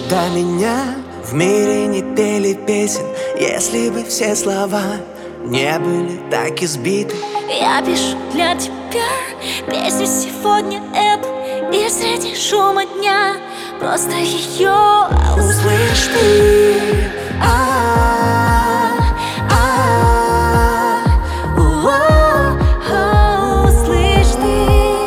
до меня в мире не пели песен, если бы все слова не были так избиты. Я пишу для тебя песню сегодня эту, и среди шума дня просто ее услышь ты. Услышь ты.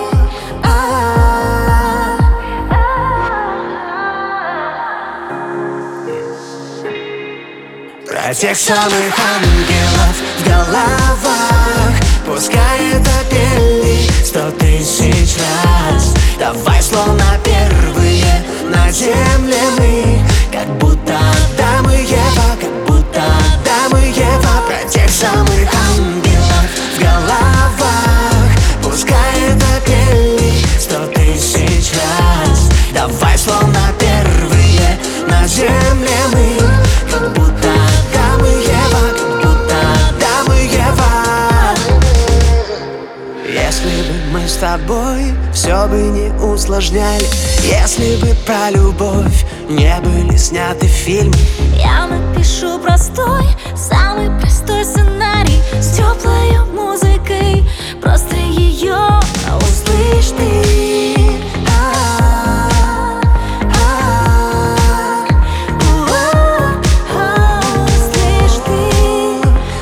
Про тех самых ангелов в головах, пускай это пели 100 тысяч раз. Давай словно первые на земле мы, как будто Адам и Ева, как будто Адам и Ева. Про тех самых ангелов в головах, пускай это пели 100 тысяч раз. Давай словно первые на земле мы, как будто Адам и Ева, как будто Адам и Ева. Если бы мы с тобой все бы не усложняли, если бы про любовь не были сняты фильмы, я напишу простой, самый простой сценарий с теплой музыкой, просто ее услышь ты. Услышь ты.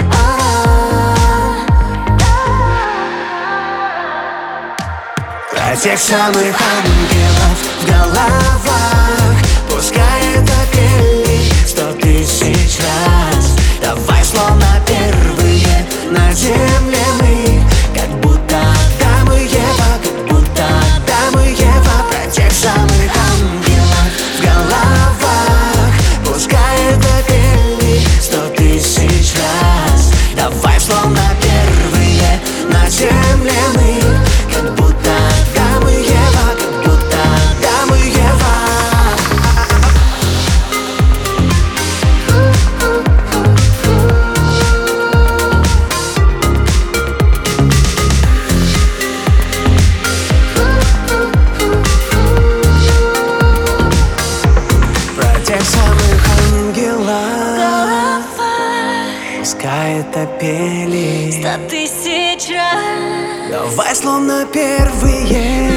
Про тех самых ангелов в головах, пускай это пели 100 тысяч раз. Давай словно первые на земле мы, как будто Адам и Ева, как будто Адам и Ева. Про тех самых ангелов в головах, пускай это пели 100 тысяч раз. Давай словно первые на земле мы, как будто Адам и Ева, как будто Адам и Ева. Про тех самых ангелов, пускай это пели 100 тысяч раз. давай словно первые